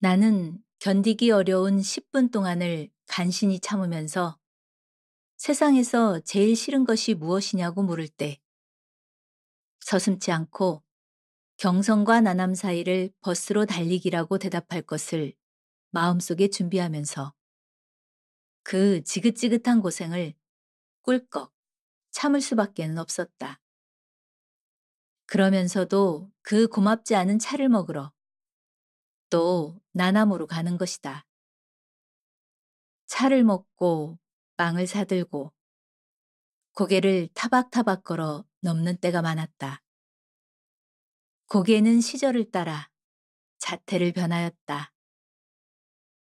나는 견디기 어려운 10분 동안을 간신히 참으면서 세상에서 제일 싫은 것이 무엇이냐고 물을 때 서슴지 않고 경성과 나남 사이를 버스로 달리기라고 대답할 것을 마음속에 준비하면서 그 지긋지긋한 고생을 꿀꺽 참을 수밖에는 없었다. 그러면서도 그 고맙지 않은 차를 먹으러 또 나남으로 가는 것이다. 차를 먹고 빵을 사들고 고개를 타박타박 걸어 넘는 때가 많았다. 고개는 시절을 따라 자태를 변하였다.